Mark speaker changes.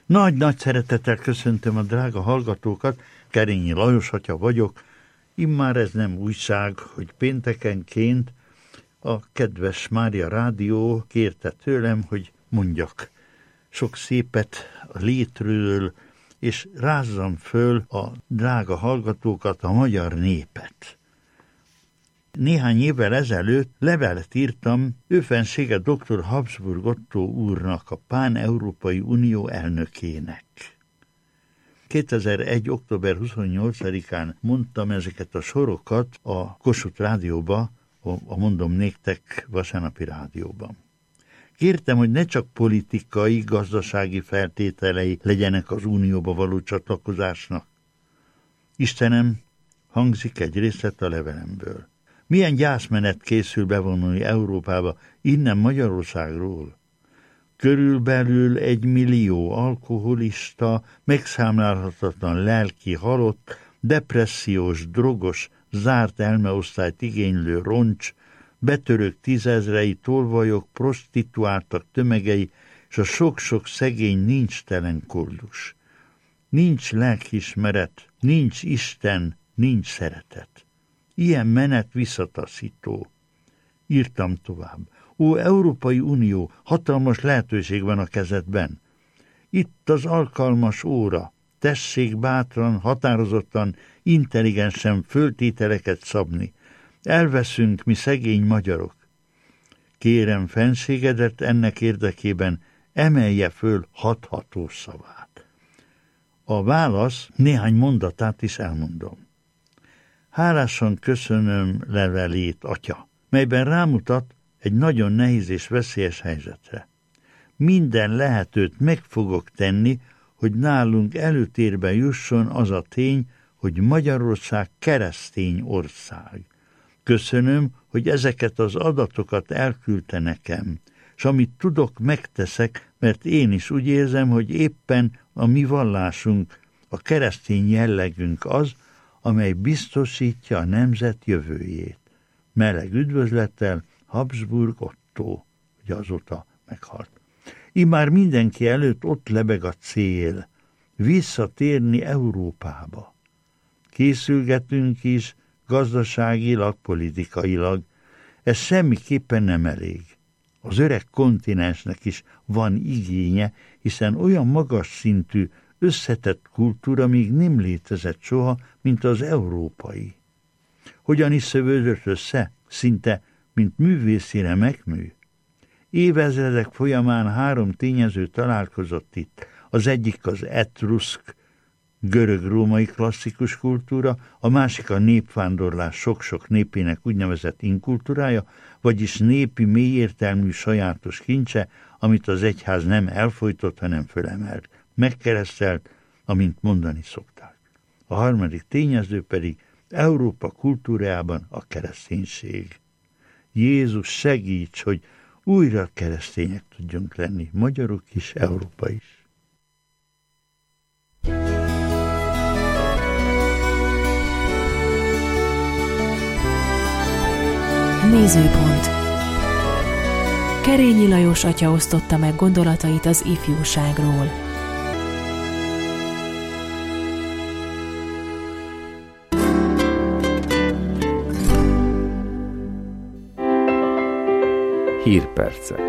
Speaker 1: Nagy szeretettel köszöntöm a drága hallgatókat, Kerényi Lajos atya vagyok. Immár ez nem újság, hogy péntekenként a kedves Mária Rádió kérte tőlem, hogy mondjak sok szépet a létről, és rázzam föl a drága hallgatókat, a magyar népet. Néhány évvel ezelőtt levelet írtam ő fensége dr. Habsburg Ottó úrnak, a Pán-Európai Unió elnökének. 2001. október 28-án mondtam ezeket a sorokat a Kossuth Rádióba, a Mondom Néktek vasárnapi rádióban. Kértem, hogy ne csak politikai, gazdasági feltételei legyenek az unióba való csatlakozásnak. Istenem, hangzik egy részlet a levelemből. Milyen gyászmenet készül bevonulni Európába innen Magyarországról? Körülbelül 1 millió alkoholista, megszámlálhatatlan lelki halott, depressziós, drogos, zárt elmeosztályt igénylő roncs, betörők 10 000-ei, tolvajok, prostituáltak tömegei, és a sok-sok szegény nincstelen koldus. Nincs lelkiismeret, nincs Isten, nincs szeretet. Ilyen menet visszataszító. Írtam tovább. Ó, Európai Unió, hatalmas lehetőség van a kezedben. Itt az alkalmas óra. Tessék bátran, határozottan, intelligensen föltételeket szabni. Elveszünk mi szegény magyarok. Kérem fenségedet ennek érdekében emelje föl hatható szavát. A válasz néhány mondatát is elmondom. Hálásan köszönöm levelét, atya, melyben rámutat egy nagyon nehéz és veszélyes helyzetre. Minden lehetőt meg fogok tenni, hogy nálunk előtérbe jusson az a tény, hogy Magyarország keresztény ország. Köszönöm, hogy ezeket az adatokat elküldte nekem, és amit tudok, megteszek, mert én is úgy érzem, hogy éppen a mi vallásunk, a keresztény jellegünk az, amely biztosítja a nemzet jövőjét. Meleg üdvözlettel, Habsburg Ottó, hogy azóta meghalt. Immár mindenki előtt ott lebeg a cél, visszatérni Európába. Készülgetünk is gazdaságilag, politikailag, ez semmiképpen nem elég. Az öreg kontinensnek is van igénye, hiszen olyan magas szintű, összetett kultúra még nem létezett soha, mint az európai. Hogyan is szövődött össze? Szinte, mint művészi remekmű. Évezredek folyamán 3 tényező találkozott itt. Az egyik az etruszk, görög-római klasszikus kultúra, a másik a népvándorlás sok-sok népének úgynevezett inkultúrája, vagyis népi, mélyértelmű sajátos kincse, amit az egyház nem elfojtott, hanem fölemelt, megkeresztelt, amint mondani szokták. A harmadik tényező pedig Európa kultúrájában a kereszténység. Jézus segíts, hogy újra keresztények tudjunk lenni, magyarok is, Európa is.
Speaker 2: Nézőpont. Kerényi Lajos atya osztotta meg gondolatait az ifjúságról.
Speaker 3: Hírpercek.